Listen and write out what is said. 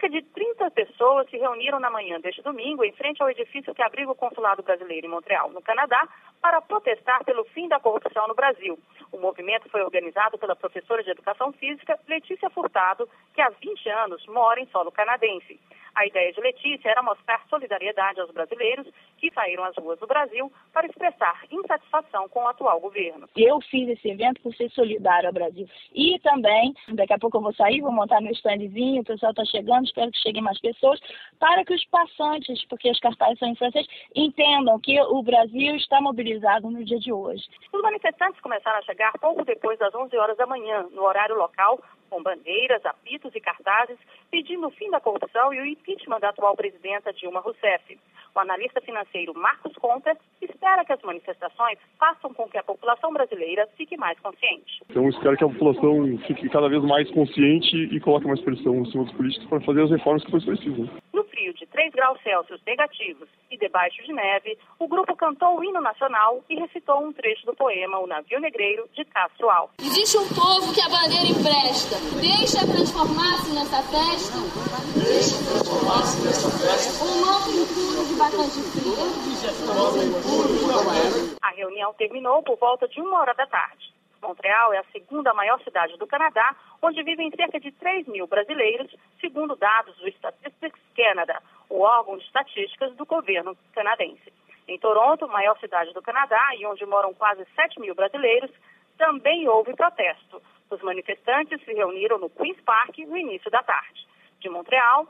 de 30 pessoas se reuniram na manhã deste domingo em frente ao edifício que abriga o Consulado Brasileiro em Montreal, no Canadá, para protestar pelo fim da corrupção no Brasil. O movimento foi organizado pela professora de Educação Física, Letícia Furtado, que há 20 anos mora em solo canadense. A ideia de Letícia era mostrar solidariedade aos brasileiros que saíram às ruas do Brasil para expressar insatisfação com o atual governo. Eu fiz esse evento por ser solidário ao Brasil. E também, daqui a pouco eu vou sair, vou montar meu standzinho, o pessoal está chegando, espero que cheguem mais pessoas, para que os passantes, porque as cartazes são em francês, entendam que o Brasil está mobilizado no dia de hoje. Os manifestantes começaram a chegar pouco depois das 11 horas da manhã, no horário local, com bandeiras, apitos e cartazes, pedindo o fim da corrupção e o impeachment da atual presidenta Dilma Rousseff. O analista financeiro Marcos Conter espera que as manifestações façam com que a população brasileira fique mais consciente. Então, espero que a população fique cada vez mais consciente e coloque mais pressão em cima dos políticos para fazer as reformas que precisam. No frio de 3 graus Celsius negativos e debaixo de neve, o grupo cantou o hino nacional e recitou um trecho do poema O Navio Negreiro, de Castro Alves. Existe um povo que a bandeira empresta. Deixa transformar-se nessa festa. Deixa transformar-se nessa festa. Um novo impuro de bastante frio. A reunião terminou por volta de 1h da tarde. Montreal é a segunda maior cidade do Canadá, onde vivem cerca de 3 mil brasileiros, segundo dados do Statistics Canada, o órgão de estatísticas do governo canadense. Em Toronto, maior cidade do Canadá e onde moram quase 7 mil brasileiros, também houve protesto. Os manifestantes se reuniram no Queen's Park no início da tarde. De Montreal,